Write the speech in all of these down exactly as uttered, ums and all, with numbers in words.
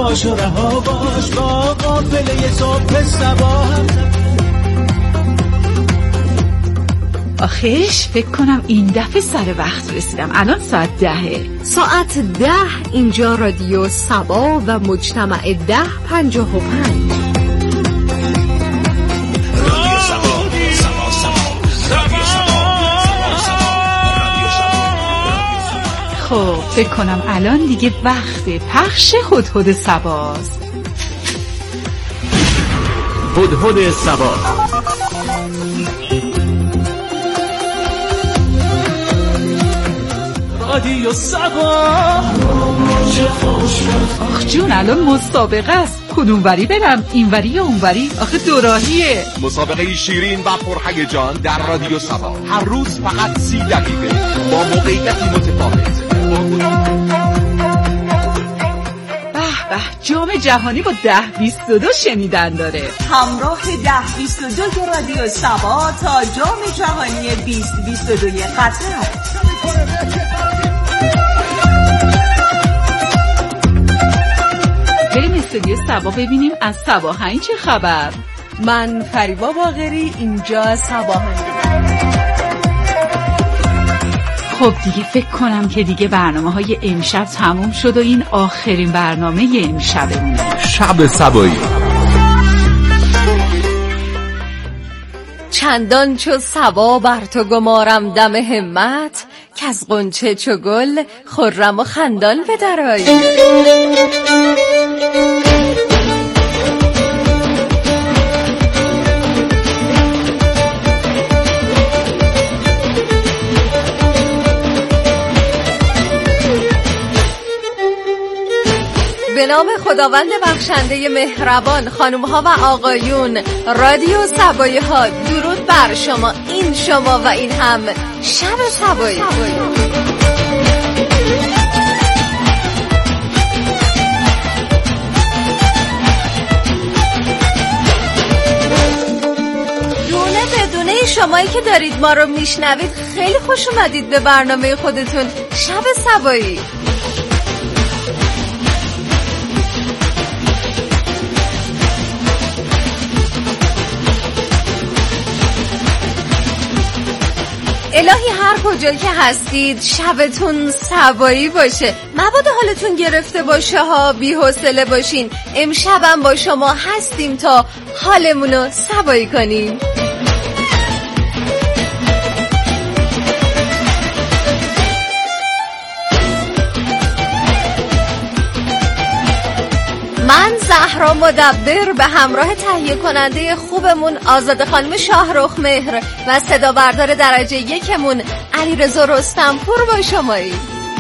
باش و رها باش با قافله صبح صبا. آخیش فکر کنم این دفعه سر وقت رسیدم. الان ساعت دهه. ساعت ده اینجا رادیو سبا و مجتمع ده پنجاه و پنج. خب فکر کنم الان دیگه وقت پخش هدهد سباست. هدهد سبا. رادیو سبا. آخ جون الان مسابقه است. کدوم وری برم؟ این وری یا اون وری؟ آخه دوراهیه. مسابقه شیرین و پرهیجان در رادیو سبا. هر روز فقط سی دقیقه با موقعیتی متفاوت. به به جام جهانی با ده بیست و دو شنیدن داره. همراه ده بیست و دو رادیو سبا تا جام جهانی بیست بیست و دو قطر. بریم استودیو سبا ببینیم از سباهنگ چه خبر. من فریبا باقری، اینجا سباهنگ. خب دیگه فکر کنم که دیگه برنامه های امشب تموم شد و این آخرین برنامه امشبمونه. شب سبایی. چندان چو صبا بر تو گمارم دم همت، که از غنچه چو گل خرم و خندان بدرآیی. به نام خداوند بخشنده مهربان، خانوم‌ها و آقایون، رادیو سبایی ها درود بر شما. این شما و این هم شب سبایی. دونه بدونه شمایی که دارید ما رو میشنوید، خیلی خوش اومدید به برنامه خودتون شب سبایی. الهی هر کجا که هستید شبتون سبایی باشه. مبادا حالتون گرفته باشه ها، بی حوصله باشین. امشبم با شما هستیم تا حالمونو سبایی کنیم. من زهرا مدبر به همراه تهیه کننده خوبمون آزاده خانم شاهرخ مهر و صدا بردار درجه یکمون علیرضا رستمپور با شمایی.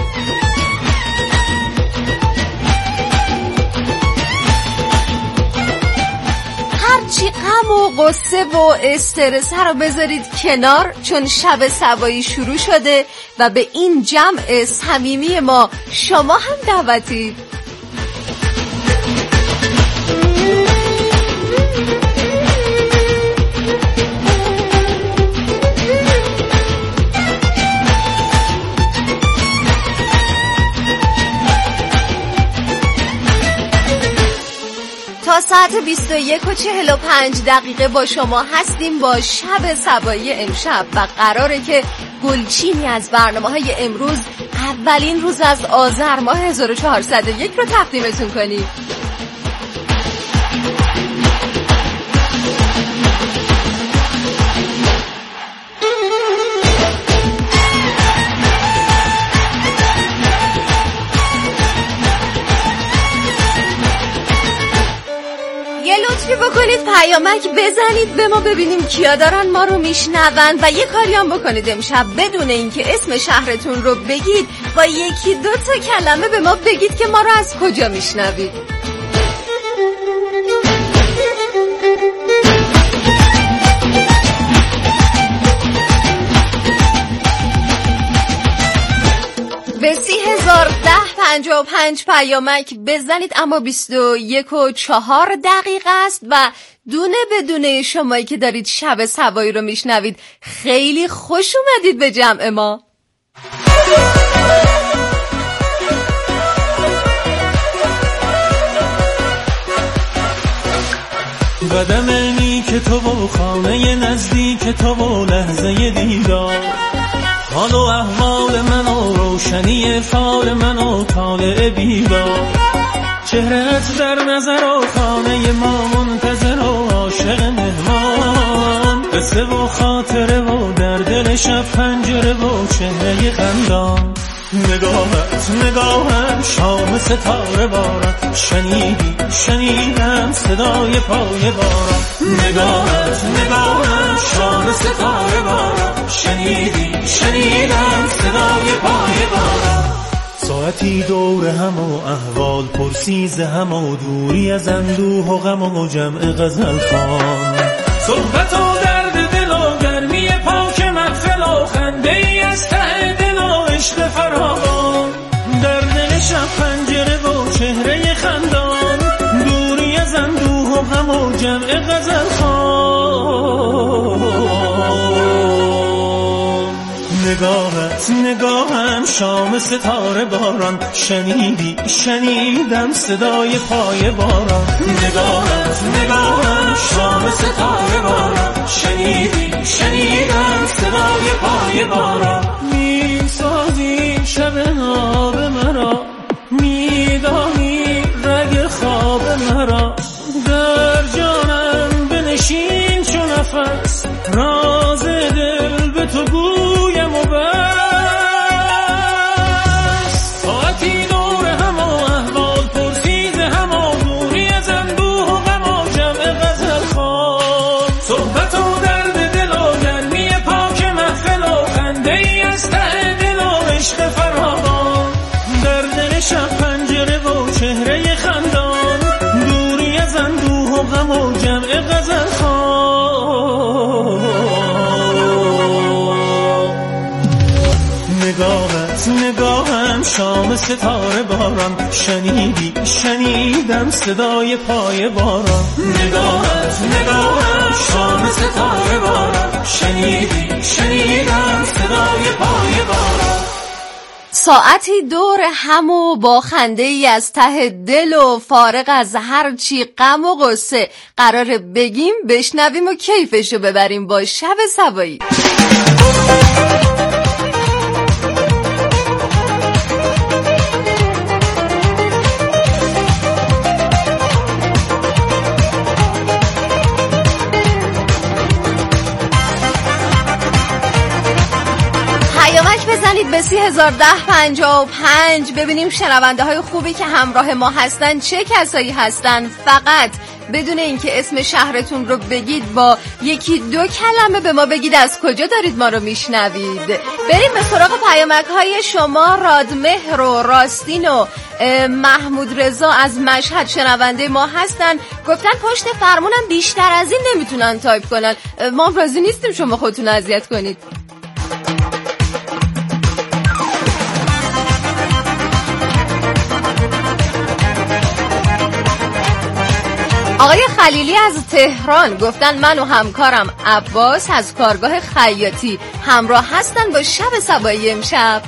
هرچی غم و غصه و استرس رو بذارید کنار، چون شب سبایی شروع شده و به این جمع صمیمی ما شما هم دعوتید. تا ساعت بیست و یک و چهل و پنج دقیقه با شما هستیم با شب سبایی امشب و قراره که گلچینی از برنامه‌های امروز اولین روز از آذر ماه هزار و چهارصد و یک رو تقدیمتون کنیم. بکنید پیامک بزنید به ما ببینیم کیا دارن ما رو میشنون و یه کاری هم بکنید امشب بدون اینکه اسم شهرتون رو بگید با یکی دو تا کلمه به ما بگید که ما رو از کجا میشنوید. به سی هزار ده پنجاه و پنج پیامک بزنید، اما بیست و یک و چهار دقیقه است و دونه بدونه شمایی که دارید شب سبایی رو میشنوید خیلی خوش اومدید به جمع ما. قدم نیک تو و خانه نزدیک تو و لحظه دیدار، حال و احوال من و روشنی فال من و طالع بیدار، چهره‌ات در نظر و خانه ما منتظر و عاشق مهمان، قصه و خاطره و در دل شب پنجره و چهره خندان، نگاهت نگاهم شام ستاره باران، شنیدی شنیدم صدای پای باران، نگاهت نگاهم شام ستاره باران، شنیدی شنیدم صدای پای باران. ساعتی دور هم و احوال پرسیز هم و دوری از اندوه و غم و جمع غزل خوان، صحبت و درد دل و گرمی پاک محفل و خنده ای از ته دل و عشق فراوان، در دل شب پنجره و چهره خندان، دوری از اندوه و غم و جمع غزل خوان، نگاهت نگاهم شام ستاره باران، شنیدی شنیدم صدای پای باران، نگاهت نگاهم شام ستاره باران، شنیدی شنیدم صدای پای باران. میسازی شب ناب مرا، میدانی رگ خواب مرا، در جانم بنشین چو نفس، راز دل به تو گویم و بس، ساعتی دور هم و احوال پرسیز هم و دوری از اندوه و غم و جمع غزل خوان، صحبت و درد دل و گرمی پاک محفل و خنده ای از ته دل و عشق فراوان، در دل شب پنجره و چهره خندان، دوری از اندوه و غم و جمع غزل خوان، نگاهت نگاهم شام ستاره باران، شنیدی شنیدم صدای پای باران، نگاهت نگاهم شام ستاره باران، شنیدی شنیدم صدای پای باران. ساعتی دور هم و با خنده ای از ته دل و فارغ از هر چی غم و غصه قراره بگیم بشنویم و کیفشو ببریم با شب سبایی. بزنید به سی هزار ده پنجاه و پنج ببینیم شنونده های خوبی که همراه ما هستن چه کسایی هستن. فقط بدون اینکه اسم شهرتون رو بگید با یکی دو کلمه به ما بگید از کجا دارید ما رو میشنوید. بریم به سراغ پیامک های شما. رادمهر و راستین و محمود رضا از مشهد شنونده ما هستن. گفتن پشت فرمونم بیشتر از این نمیتونن تایپ کنن. ما راضی نیستیم شما خودتون اذیت کنید. آقای خلیلی از تهران گفتن من و همکارم عباس از کارگاه خیاطی همراه هستن با شب سبایی امشب.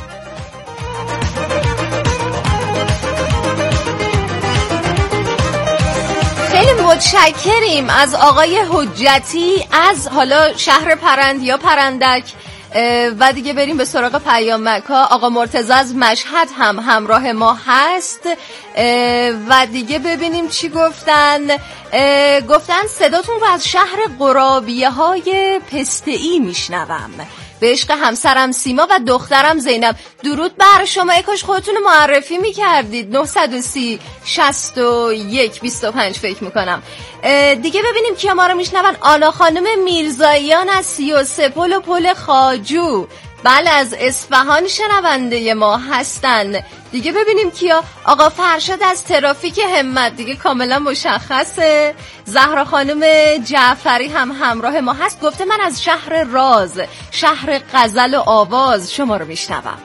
خیلی متشکریم از آقای حجتی از حالا شهر پرند یا پرندک. و دیگه بریم به سراغ پیامک ها. آقا مرتضی از مشهد هم همراه ما هست. و دیگه ببینیم چی گفتن. گفتن صداتون رو از شهر قرابیه های پسته‌ای میشنوم. به عشق همسرم سیما و دخترم زینب. درود بر شما. کاش خودتون رو معرفی میکردید. نه یک صفر شصت و یک بیست و پنج فکر میکنم. دیگه ببینیم کیا ما رو میشنون. آنا خانم میرزاییان از سی و سه پل و پل خاجو، بله از اصفهان شنونده ما هستن. دیگه ببینیم کیا. آقا فرشاد از ترافیک همت، دیگه کاملا مشخصه. زهرا خانم جعفری هم همراه ما هست. گفته من از شهر راز، شهر غزل و آواز شما رو میشنوم.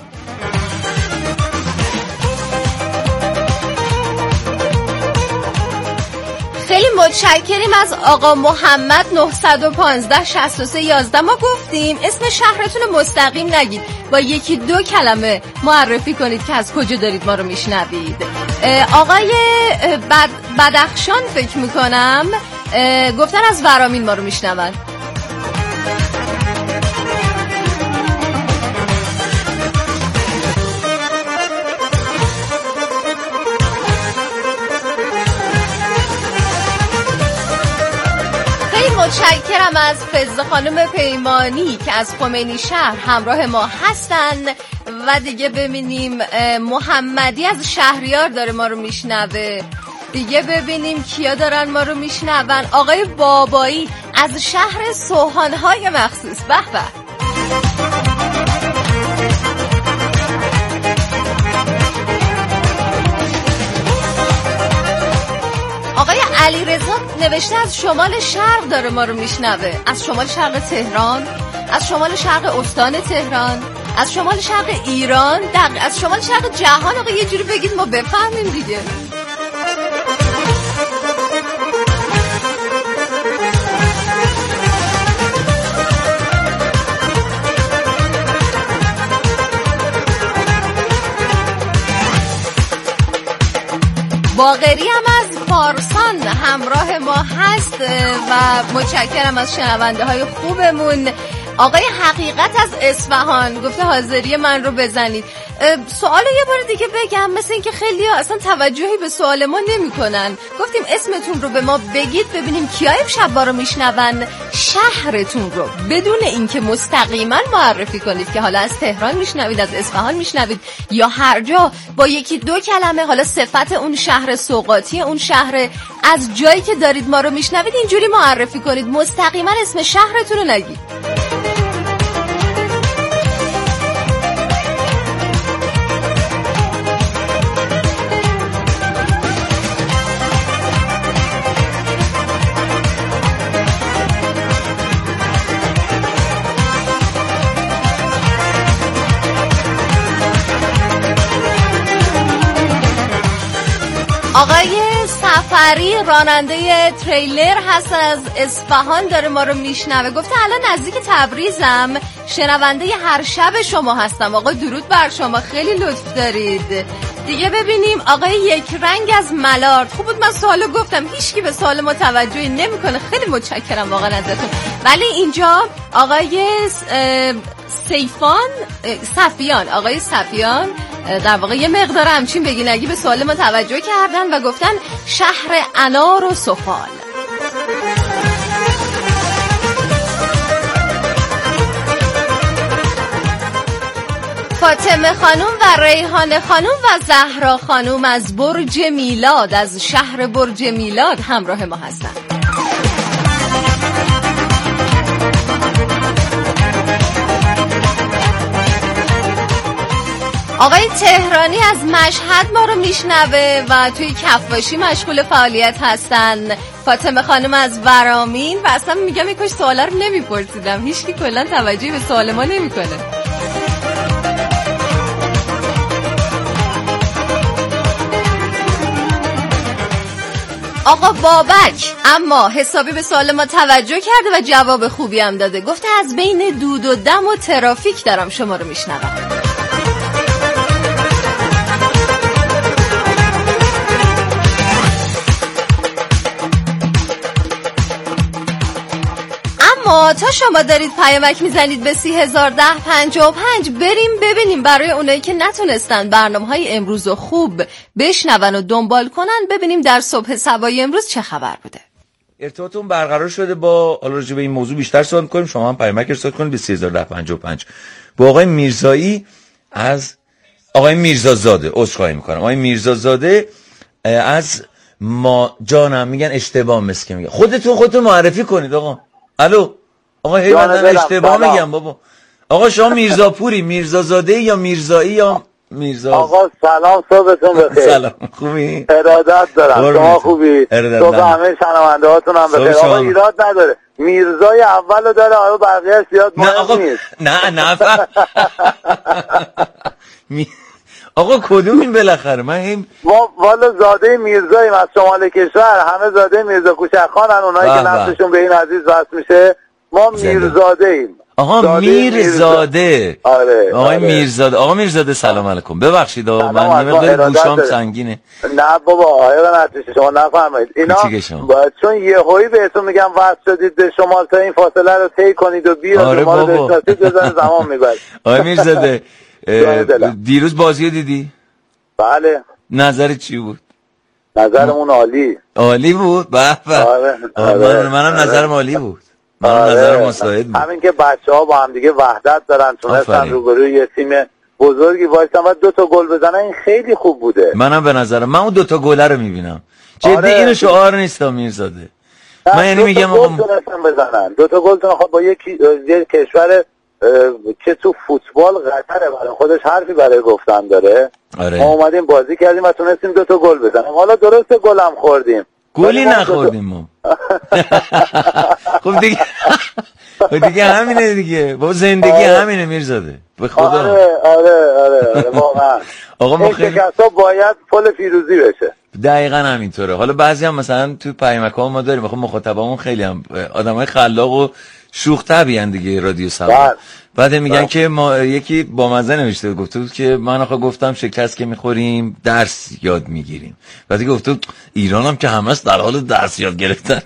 خیلی متشکریم از آقا محمد. نه یک پنج شصت و سه یازده. ما گفتیم اسم شهرتون رو مستقیم نگید، با یکی دو کلمه معرفی کنید که از کجا دارید ما رو میشنوید. آقای بد... بدخشان فکر میکنم گفتن از ورامین ما رو میشنون. متشکرم از فضل خانم پیمانی که از خمینی شهر همراه ما هستن. و دیگه ببینیم محمدی از شهریار داره ما رو میشنوه. دیگه ببینیم کیا دارن ما رو میشنون. آقای بابایی از شهر سوهانهای مخصوص. به به. آقای علیرضا نوشته از شمال شرق داره ما رو میشنوه. از شمال شرق تهران، از شمال شرق استان تهران، از شمال شرق ایران، دقیق از شمال شرق جهان. آقا یه جوری بگید ما بفهمیم دیگه. باقری هم از پارسان همراه ما هست و متشکرم از شنونده های خوبمون. آقای حقیقت از اصفهان گفته حاضری من رو بزنید. سوال یه بار دیگه بگم، مثل این که خیلی ها اصلا توجهی به سوال ما نمی کنن. گفتیم اسمتون رو به ما بگید ببینیم کیا امشب ما رو میشنون، شهرتون رو بدون اینکه مستقیما معرفی کنید که حالا از تهران میشنوید، از اصفهان میشنوید یا هر جا، با یکی دو کلمه حالا صفت اون شهر، سوغاتی اون شهر، از جایی که دارید ما رو میشنوید اینجوری معرفی کنید، مستقیما اسم شهرتون رو نگید. آقای سفری راننده تریلر هست از اصفهان داره ما رو میشنوه. گفته الان نزدیک تبریزم، شنونده هر شب شما هستم. آقا درود بر شما، خیلی لطف دارید. دیگه ببینیم آقای یک رنگ از ملارد. خوب بود من سوالو گفتم، هیچکی به سوال ما توجهی نمیکنه. خیلی متشکرم واقعا ازتون. ولی اینجا آقای سیفان صفیان آقای صفیان در واقع یه مقدار همچین بگی نگی به سوال ما توجه کردن و گفتن شهر انار و سفال. فاطمه خانوم و ریحانه خانوم و زهرا خانوم از برج میلاد، از شهر برج میلاد همراه ما هستن. آقای تهرانی از مشهد ما رو میشنوه و توی کفاشی مشغول فعالیت هستن. فاطمه خانم از ورامین و اصلا میگم یکاش سوالا رو نمیپرسیدم، هیچکی کلا توجهی به سوال ما نمیکنه. آقا بابک اما حسابی به سوال ما توجه کرده و جواب خوبی هم داده. گفته از بین دود و دم و ترافیک دارم شما رو میشنوم. اما تا شما دارید پیامک میزنید به سی هزار ده پنجاه و پنج، بریم ببینیم برای اونایی که نتونستن برنامه‌های امروز رو خوب بشنون و دنبال کنن، ببینیم در صبح سبای امروز چه خبر بوده. ارتباطمون برقرار شده با حالا راجع به این موضوع بیشتر صحبت کنیم. شما هم پیامک ارسال کنید به سی هزار ده پنجاه و پنج. با آقای میرزایی از آقای میرزازاده عذرخواهی میکنم آقای میرزازاده از ما جانم میگن اشتباه مسکه میگن. خودتون خودتون معرفی کنید آقا. الو آقا هی من اشتباه میگم بابا. آقا شما میرزاپوری، میرزازاده یا میرزایی یا میرزا؟ آقا سلام، صبحتون بخیر. سلام، خوبی؟ ارادت دارم. شما خوبی؟ صبح همه شنونده هاتون هم بخیر. آقا ایراد نداره، میرزای اولو داره، آقا بقیه‌اش زیاد مهم نیست. نه نه نه آقا کدوم این بالاخره؟ من هم ما والا زاده میرزاییم از شمال کشور، همه زاده میرزا کوچک خانن، اونایی که نسلشون به این عزیز وصل میشه. ما میرزاده ایم. آها میرزاده. آره آقای آره. میرزاده. آقا میرزاده سلام علیکم. ببخشید من یه مقدار گوشام سنگینه. نه بابا آقای نتیشه شما نفهمید اینا با... چون یه هایی بهتون میگم واسه شدید به شما تا این فاصله رو طی کنید و بیاد. آره ما رو بشناسید بزن زمان میبرید. آقای میرزاده دیروز بازی رو دیدی؟ بله. نظرت چی بود؟ نظرمون عالی. عالی بود. به به. آره. آره. منم نظرم عالی بود. من آره. نظرم مساعد بود. همین که بچه‌ها با هم دیگه وحدت دارن تونستن روبروی یه تیم بزرگی وایسن و دو تا گل بزنن این خیلی خوب بوده. منم به نظرم من اون دو تا گل رو میبینم. جدی آره. اینو شعار نیست میرزاده. من یعنی میگم آقا دو تا گل تونستن بزنن. دو تا گل تونستن خب با یکی یه کشور که تو فوتبال قطره برای خودش حرفی برای گفتن داره. آره. ما اومدیم بازی کردیم و تونستیم دو تا گل بزنیم. حالا درسته گلم خوردیم. گلی نخوردیم ما. خب دیگه خب دیگه همینه دیگه. با زندگی آره. همینه میرزاده. به خدا. آره آره آره, آره واقعا. آقا ما خیلی شکستا باید پل فیروزی بشه. دقیقاً همینطوره. حالا بعضی هم مثلا تو پیامک‌ها ما داریم خب مخاطبامون خیلی هم آدمای خلاق و شوخ طبعین دیگه رادیو سبا. بعد میگن بله. که ما یکی با مزه نوشته گفته بود که من آخه گفتم شکست که میخوریم درس یاد میگیریم. بعد گفته بود ایران هم که همه در حال درس یاد گرفتن.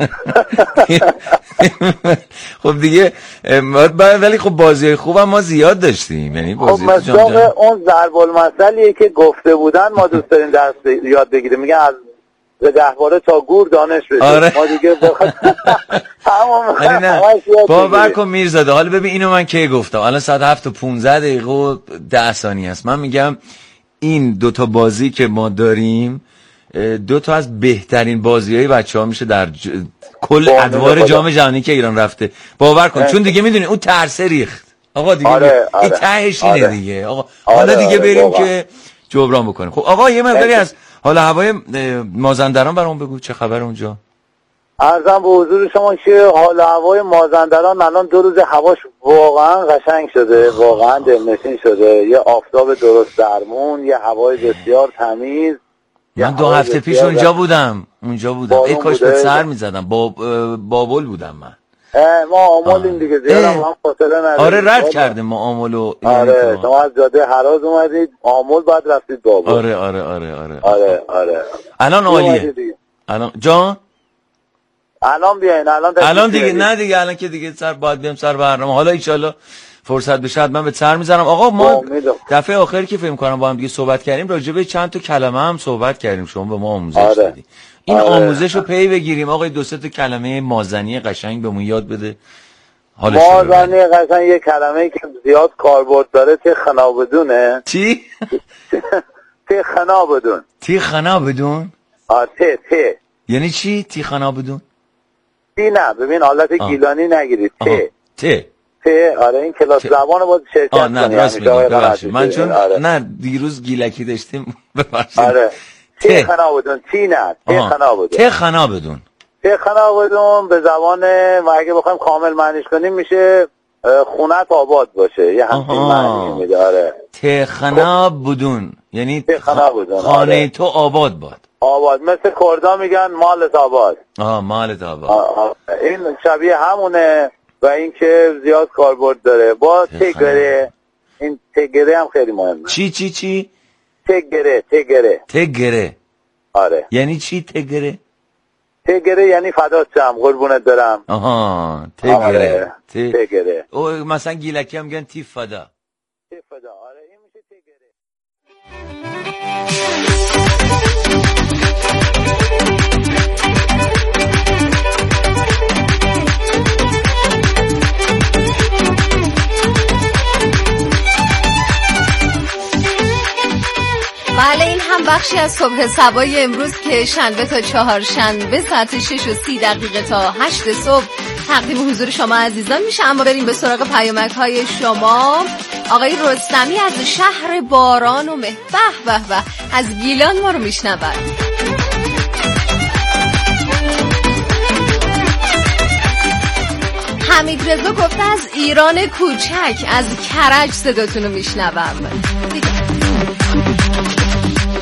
خب دیگه ولی خب بازی خوبم ما زیاد داشتیم. یعنی بازی خب مثلا اون ضرب المثلیه که گفته بودن ما دوست داریم درس یاد بگیریم. میگن از گهواره تا گور دانش بشه. آره. ما دیگه بخواد تمام باور کن میرزاده. حالا ببین اینو من کی گفتم الان ساعت هفت و پونزده دقیقه و ده ثانیه است. من میگم این دوتا بازی که ما داریم دوتا از بهترین بازی‌های بچه‌ها میشه در ج... کل ادوار جام جهانی که ایران رفته. باور کن چون دیگه میدونی اون ترسه ریخت آقا دیگه. آره، آره. این تهش اینه آره. دیگه آقا حالا آره، دیگه آره، بریم آره. که جبران بکنیم. خب آقا یه مقداری از حالا هوای مازندران برام بگو چه خبر اونجا؟ عرضم به حضور شما که حال هوای مازندران الان دو روز هواش واقعا قشنگ شده، واقعا دلنشین شده. یه آفتاب درست درمون، یه هوای بسیار تمیز. من دو هفته پیش اونجا بودم اونجا بودم ای کاش به سر میزدم با بابل بودم من. ما آمولیم دیگه زیاد هم فاصله نداریم. آره رد کردیم ما آمولو. آره شما از جاده هراز اومدید آمول بعد رفتید بابل. آره آره آره آره آره آره الان عالیه. الان جان الان بیاین الان الان دیگه نه دیگه الان که دیگه سر باید بیام سر برنامه. حالا ان شاءالله فرصت بشه من به سر میذارم. آقا ما دفعه آخری که فکر کنم با هم دیگه صحبت کردیم راجع به چند تا کلمه هم صحبت کردیم. شما به ما آموزش آره. دادی. این آره. آموزش رو پی بگیریم آقا. دو سه تا کلمه مازنی قشنگ بهمون یاد بده. مازنی قشنگ یه کلمه‌ای که زیاد کاربرد داره تی خنا بدونه. چی؟ تی خنا بدون. تی خنا بدون؟ آ تی تی. یعنی چی تی خنا بدون؟ تی نه ببین حالت آه. گیلانی نگیرید. تی. تی. تی آره این کلاس زبان باید شرکت کنی. آه نه راست میگی. من چون آره. نه دیروز گیلکی داشتیم ببخشید. آره. تی خنا بدون تی نه تی خنا بدون. تی خنا بدون. تی خنا بدون به زبان و اگه بخوایم کامل معنیش کنیم میشه خونت آباد باشه. یه همچین معنی میده. آره. تی خنا بدون یعنی تی خنا بدون. خانه آره. تو آباد باد. آباد مثل کردا میگن مالت آباد. آها مالت آباد. آه آه. این شبیه همونه و این که زیاد کاربرد داره. با تگره این تگره هم خیلی مهمه. چی چی چی؟ تگره تگره تگره. آره. یعنی چی تگره؟ تگره یعنی فدات شم قربونت برم. آها تگره. آره. تگره. او مثلا گیلکی هم میگن تیف فدا. تیف فدا. آره این میشه تگره. بله این هم بخشی از صبح سبای امروز که شنبه تا چهارشنبه ساعت شش و سی دقیقه تا هشت صبح تقدیم حضور شما عزیزان میشه. اما بریم به سراغ پیامک های شما. آقای رستمی از شهر باران و مه به به به از گیلان ما رو میشنون. حمید رضا گفته از ایران کوچک از کرج صداتون رو میشنوم.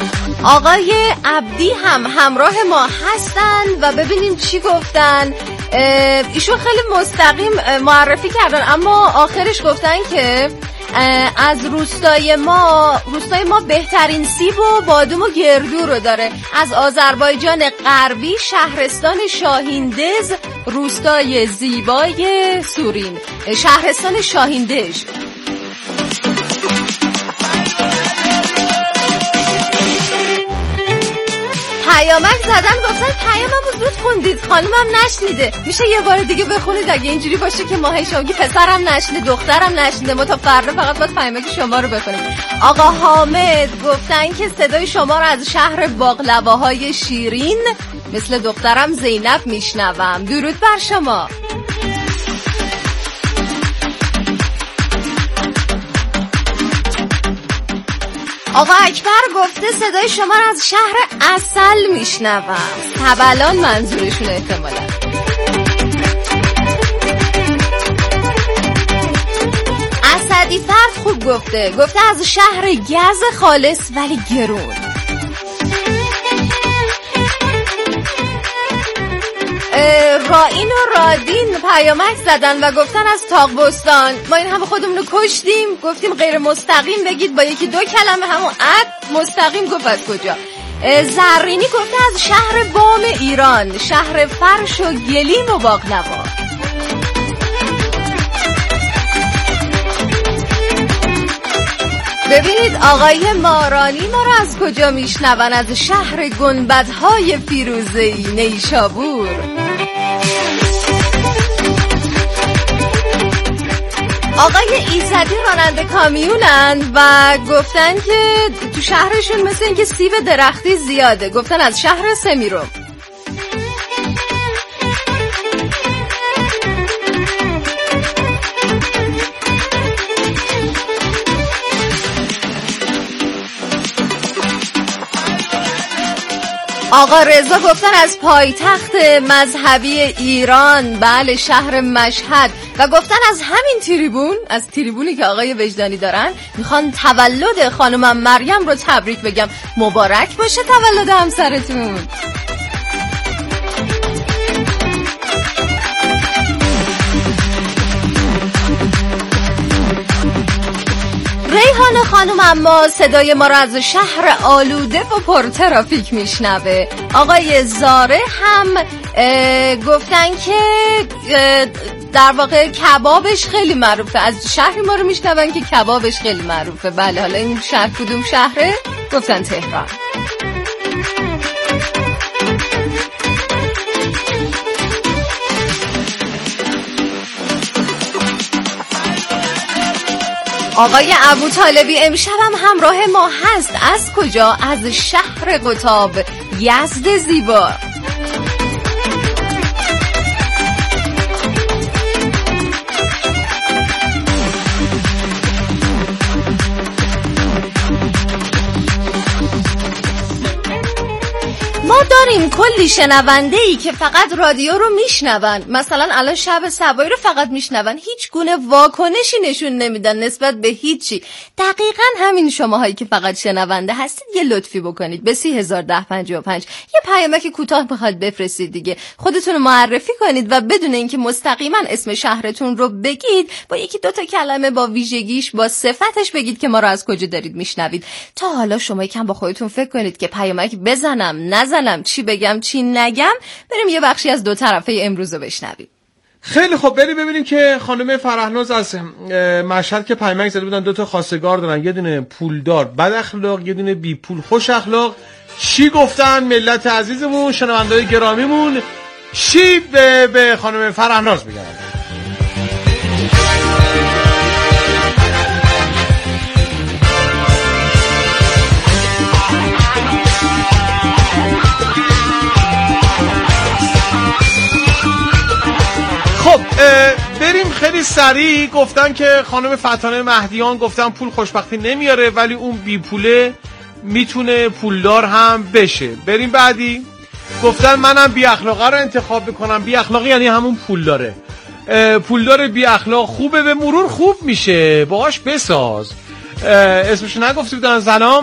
آقای عبدی هم همراه ما هستن و ببینیم چی گفتن. ایشون خیلی مستقیم معرفی کردن، اما آخرش گفتن که از روستای ما روستای ما بهترین سیب و بادوم و گردو رو داره. از آذربایجان غربی شهرستان شاهیندز، روستای زیبای سورین، شهرستان شاهیندز. پیامک زدن گفتن پیاممو زود خوندید، خانومم نشنیده، میشه یه بار دیگه بخونید اگه اینجوری باشه که ماهی شما که پسرم نشنیده دخترم نشنیده، ما تا فردا فقط باید پیامک شما رو بخونیم. آقا حامد گفتن که صدای شما رو از شهر باقلواهای شیرین مثل دخترم زینب میشنوم. درود بر شما. آقا اکبر گفته صدای شما رو از شهر عسل میشنوم. تبلان منظورشون احتمالا. اسدی فرد خوب گفته، گفته از شهر گز خالص ولی گرون. رائین و رادین پیامک زدن و گفتن از تاقبستان. ما این همه خودمون رو کشتیم، گفتیم غیر مستقیم بگید با یکی دو کلمه، همون اد مستقیم گفت از کجا. زرینی گفته از شهر بام ایران، شهر فرش و گلیم و باقلوا. ببینید آقای مارانی ما رو از کجا میشنون؟ از شهر گنبدهای فیروزه‌ای نیشابور. آقای ایزدی راننده کامیونن و گفتن که تو شهرشون مثل اینکه سیب درختی زیاده، گفتن از شهر سمیرو. آقا رضا گفتن از پایتخت مذهبی ایران، بله شهر مشهد، و گفتن از همین تریبون، از تریبونی که آقای وجدانی دارن، میخوان تولد خانمم مریم رو تبریک بگم. مبارک باشه تولد همسرتون. ریحان خانم اما صدای ما را از شهر آلوده و پر ترافیک میشنوه. آقای زاره هم گفتن که در واقع کبابش خیلی معروفه، از شهری ما رو میشنون که کبابش خیلی معروفه. بله حالا این شهر کدوم شهره؟ گفتن تهران. آقای ابو طالبی امشب هم همراه ما هست. از کجا؟ از شهر قطاب، یزد زیبا. ما داریم کلی شنونده‌ای که فقط رادیو رو میشنون، مثلا الان شب سبایی رو فقط میشنون، هیچ گونه واکنشی نشون نمیدن نسبت به هیچی. دقیقاً همین شماهایی که فقط شنونده هستید یه لطفی بکنید به سی هزار ده پنجاه و پنج یه پیامک کوتاه بخواد بفرستید دیگه، خودتون رو معرفی کنید و بدون اینکه مستقیما اسم شهرتون رو بگید، با یکی دو تا کلمه با ویژگیش با صفتش بگید که ما رو از کجا دارید میشنوید. تا حالا شما یکم با خودتون فکر کنید که پیامک بزنم نزنم، چی بگم چی نگم. بریم یه بخشی از دو طرفه امروز رو بشنویم. خیلی خب بریم ببینیم که خانم فرهناز از مشهد که پیامک زده بودن دو تا خواستگار دارن، یه دونه پولدار بد اخلاق، یه دونه بی پول خوش اخلاق. چی گفتن ملت عزیزمون، شنونده‌های گرامیمون؟ چی به, به خانم فرهناز میگن؟ خب بریم خیلی سریع. گفتن که خانم فتانه مهدیان گفتن پول خوشبختی نمیاره، ولی اون بی پوله میتونه پولدار هم بشه. بریم بعدی. گفتن منم بی اخلاقه رو انتخاب بکنم. بی اخلاقی یعنی همون پول داره. پولدار بی اخلاق خوبه، به مرور خوب میشه، باهاش بساز. اسمش نگفتی بودن. سلام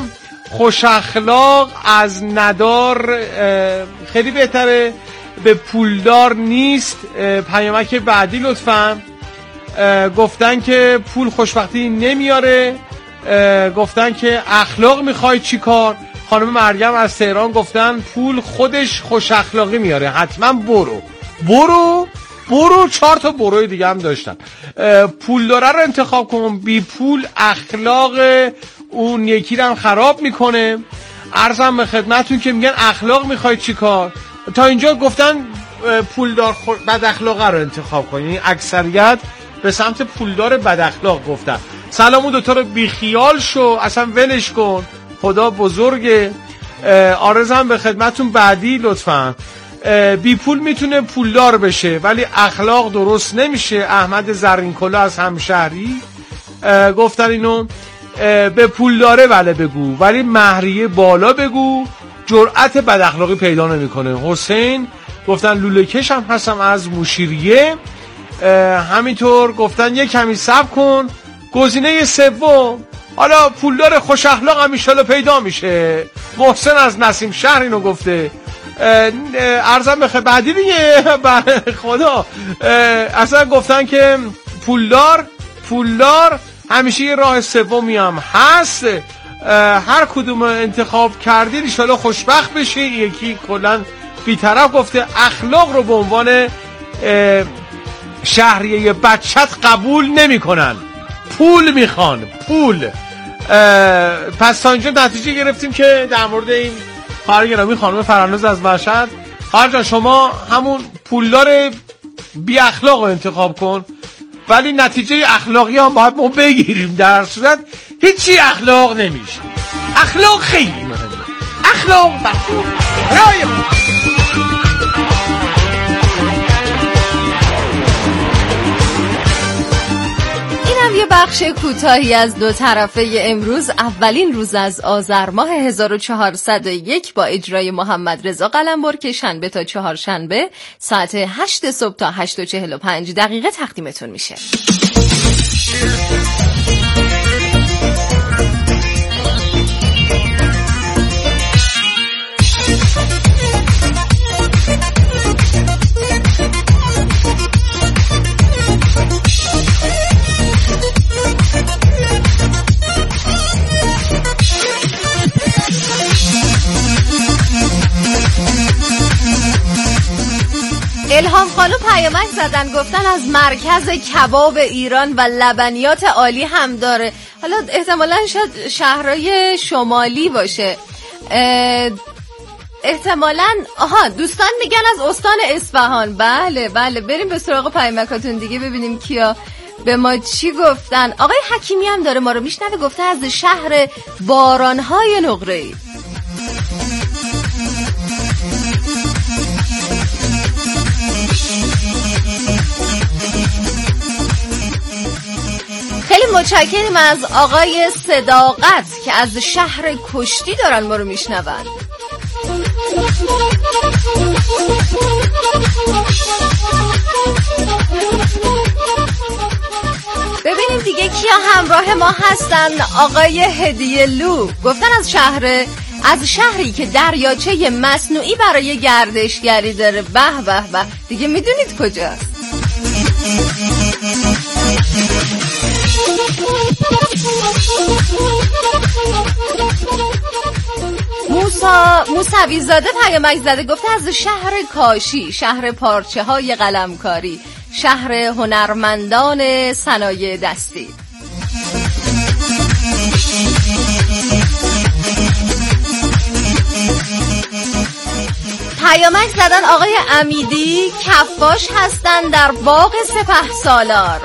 خوش اخلاق از ندار خیلی بهتره، به پولدار نیست. پیامک بعدی لطفاً. گفتن که پول خوشبختی نمیاره. گفتن که اخلاق میخوای چی کار؟ خانم مریم از تهران گفتن پول خودش خوش اخلاقی میاره، حتما برو برو برو. چهار تا بروی دیگه هم داشتن. پول داره رو انتخاب کن، بی پول اخلاق اون یکی رو هم خراب میکنه. عرضم به خدمتون که میگن اخلاق میخوای چی کار؟ تا اینجا گفتن پولدار بد اخلاق رو انتخاب کن، یعنی اکثریت به سمت پولدار بد اخلاق گفتن. سلام اون دوتا رو بی خیال شو، اصلا ولش کن، خدا بزرگه. آرزم به خدمتون بعدی لطفاً. بی پول میتونه پولدار بشه ولی اخلاق درست نمیشه. احمد زرین کلا از همشهری گفتن اینو. به پول داره بله بگو ولی مهریه بالا بگو، جرأت بد اخلاقی پیدا نمیکنه. حسین گفتن لوله کش هم هستم از مشیریه. همینطور گفتن یه کمی صبر کن. گزینه سوم، حالا پولدار خوش اخلاق هم ایشالا پیدا میشه. محسن از نسیم شهر اینو گفته. ارزم بخیر بعدی دیگه خدا. اصلا گفتن که پولدار پولدار همیشه یه راه سومی هم هست. هر کدوم انتخاب کردید انشالله خوشبخت بشی. یکی کلن بی‌طرف گفته اخلاق رو به عنوان شهریه بچت قبول نمی کنن، پول میخوان، پول. پس تا اینجا نتیجه گرفتیم که در مورد این خواهر گرامی خانم فرناز از مشهد. خواهر جان شما همون پولدار بی اخلاق رو انتخاب کن ولی نتیجه اخلاقی هم باید ما بگیریم، در صورت هیچی اخلاق نمیشه. اخلاق خیلی مهمه. اخلاق بخلاق رای یه بخش کوتاهی از دو طرفه امروز، اولین روز از آذر ماه هزار و چهارصد و یک با اجرای محمد رضا قلمبر که شنبه تا چهارشنبه ساعت هشت صبح تا هشت و چهل و پنج دقیقه تقدیمتون میشه. الهام خانم پیامک زدن گفتن از مرکز کباب ایران و لبنیات عالی هم داره. حالا احتمالاً شاید شهرهای شمالی باشه. احتمالاً آها دوستان میگن از استان اصفهان. بله بله بریم به سراغ پیامکاتون دیگه ببینیم کیا به ما چی گفتن. آقای حکیمی هم داره ما رو میشنوه، گفته از شهر بارانهای نقره‌ای. خیلی متشکریم از آقای صداقت که از شهر کشتی دارن ما رو میشنون. ببینیم دیگه کیا همراه ما هستن. آقای هدیه لو گفتن از شهر از شهری که دریاچه مصنوعی برای گردشگری داره. به به به دیگه میدونید کجاست. موسا موسوی زاده پیامک زده گفته از شهر کاشی، شهر پارچه های قلمکاری، شهر هنرمندان صنایع دستی. پیامک زدن آقای امیدی کفاش هستن در باغ سپهسالار.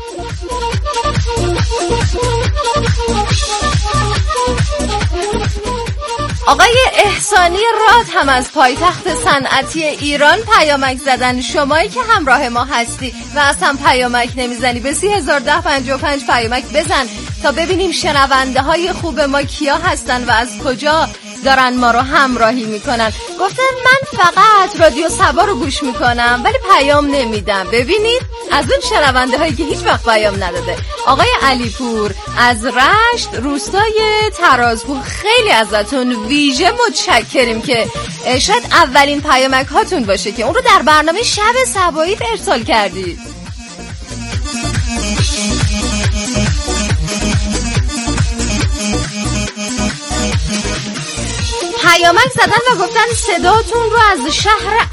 آقای احسانی راد هم از پایتخت صنعتی ایران پیامک زدن. شمایی که همراه ما هستی و اصلا پیامک نمیزنی به سی هزار ده پنجاه و پنج پیامک بزن تا ببینیم شنونده های خوب ما کیا هستن و از کجا دارن ما رو همراهی میکنن. گفتن من فقط رادیو سبا رو گوش میکنم ولی پیام نمیدم. ببینید از اون شنونده هایی که هیچ وقت پیام نداده. آقای علیپور از رشت روستای ترازپور، خیلی ازتون ویژه متشکریم که شاید اولین پیامک هاتون باشه که اون رو در برنامه شب سبایی ارسال کردید. پیامک زدن و گفتن صداتون رو از شهر